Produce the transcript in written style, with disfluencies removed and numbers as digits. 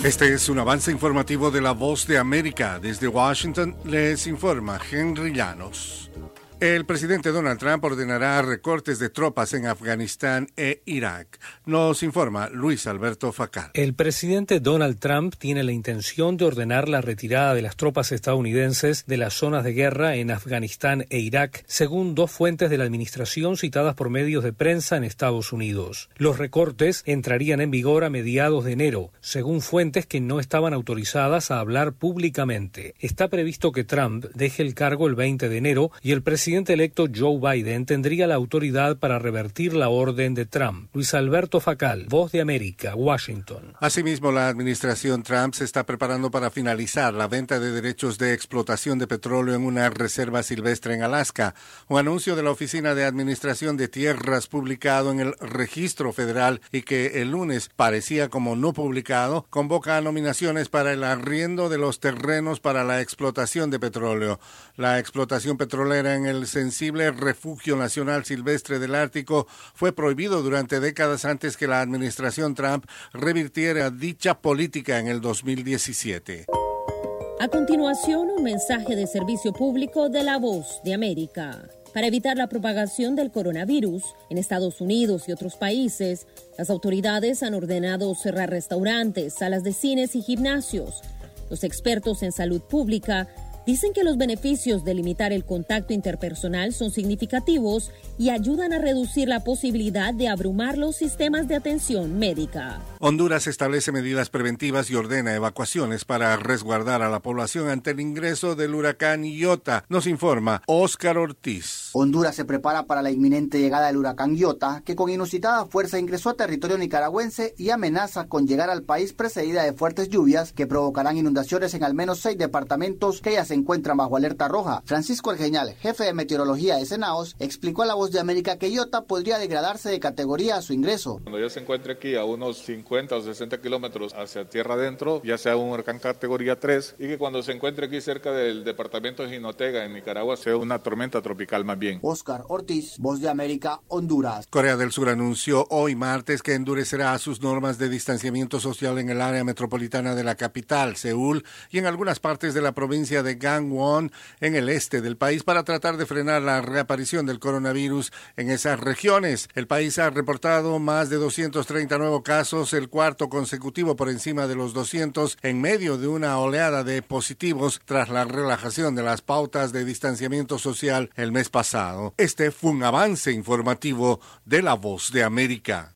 Este es un avance informativo de La Voz de América. Desde Washington les informa Henry Llanos. El presidente Donald Trump ordenará recortes de tropas en Afganistán e Irak. Nos informa Luis Alberto Facal. El presidente Donald Trump tiene la intención de ordenar la retirada de las tropas estadounidenses de las zonas de guerra en Afganistán e Irak, según dos fuentes de la administración citadas por medios de prensa en Estados Unidos. Los recortes entrarían en vigor a mediados de enero, según fuentes que no estaban autorizadas a hablar públicamente. Está previsto que Trump deje el cargo el 20 de enero y el presidente electo Joe Biden tendría la autoridad para revertir la orden de Trump. Luis Alberto Facal, Voz de América, Washington. Asimismo, la administración Trump se está preparando para finalizar la venta de derechos de explotación de petróleo en una reserva silvestre en Alaska. Un anuncio de la Oficina de Administración de Tierras publicado en el Registro Federal y que el lunes parecía como no publicado, convoca a nominaciones para el arriendo de los terrenos para la explotación de petróleo. La explotación petrolera en el sensible Refugio Nacional Silvestre del Ártico fue prohibido durante décadas antes que la administración Trump revirtiera dicha política en el 2017. A continuación, un mensaje de servicio público de La Voz de América. Para evitar la propagación del coronavirus en Estados Unidos y otros países, las autoridades han ordenado cerrar restaurantes, salas de cines y gimnasios. Los expertos en salud pública dicen que los beneficios de limitar el contacto interpersonal son significativos y ayudan a reducir la posibilidad de abrumar los sistemas de atención médica. Honduras establece medidas preventivas y ordena evacuaciones para resguardar a la población ante el ingreso del huracán Iota. Nos informa Óscar Ortiz. Honduras se prepara para la inminente llegada del huracán Iota, que con inusitada fuerza ingresó a territorio nicaragüense y amenaza con llegar al país precedida de fuertes lluvias que provocarán inundaciones en al menos 6 departamentos que ya se encuentran bajo alerta roja. Francisco Argeñal, jefe de meteorología de Senaos, explicó a La Voz de América que Iota podría degradarse de categoría a su ingreso. Cuando ya se encuentre aquí a unos 50 o 60 kilómetros hacia tierra adentro, ya sea un huracán categoría 3, y que cuando se encuentre aquí cerca del departamento de Jinotega, en Nicaragua, sea una tormenta tropical más bien. Óscar Ortiz, Voz de América, Honduras. Corea del Sur anunció hoy martes que endurecerá sus normas de distanciamiento social en el área metropolitana de la capital, Seúl, y en algunas partes de la provincia de Gangwon, en el este del país, para tratar de frenar la reaparición del coronavirus en esas regiones. El país ha reportado más de 230 nuevos casos, el cuarto consecutivo por encima de los 200, en medio de una oleada de positivos tras la relajación de las pautas de distanciamiento social el mes pasado. Este fue un avance informativo de La Voz de América.